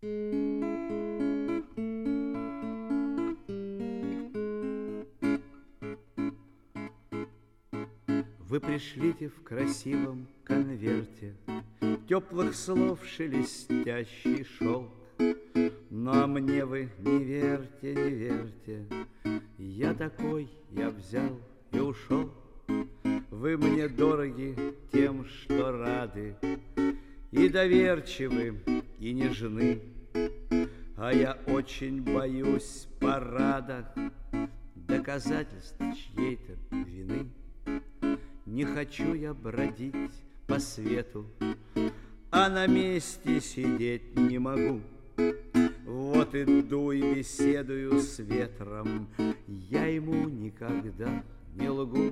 Вы пришлите в красивом конверте теплых слов шелестящий шелк. Но мне вы не верьте, не верьте, я такой, я взял и ушел. Вы мне дороги тем, что рады, и доверчивы, и нежны. А я очень боюсь парада, доказательств чьей-то вины. Не хочу я бродить по свету, а на месте сидеть не могу. Вот иду и беседую с ветром, я ему никогда не лгу.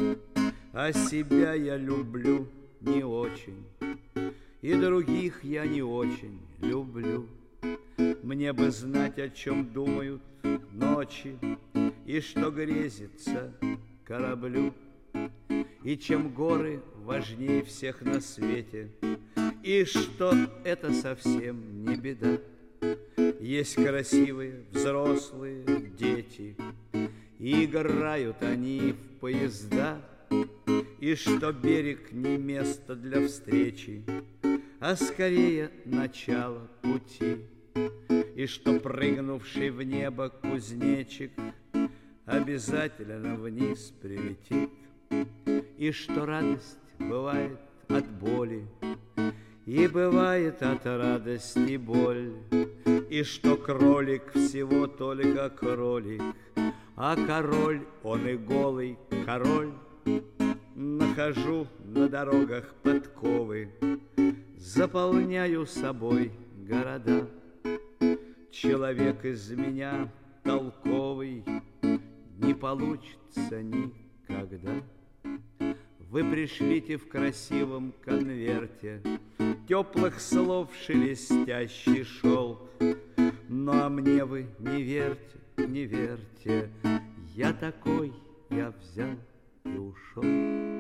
А себя я люблю не очень, и других я не очень люблю. Мне бы знать, о чем думают ночи, и что грезится кораблю, и чем горы важнее всех на свете, и что это совсем не беда. Есть красивые взрослые дети, и играют они в поезда, и что берег не место для встречи, а скорее начало пути, и что прыгнувший в небо кузнечик обязательно вниз прилетит, и что радость бывает от боли, и бывает от радости боль, и что кролик всего только кролик, а король он и голый король. Нахожу на дорогах подковы, заполняю собой города. Человек из меня толковый не получится никогда. Вы пришлите в красивом конверте теплых слов шелестящий шелк. Но мне вы не верьте, не верьте, я такой, я взял и ушел.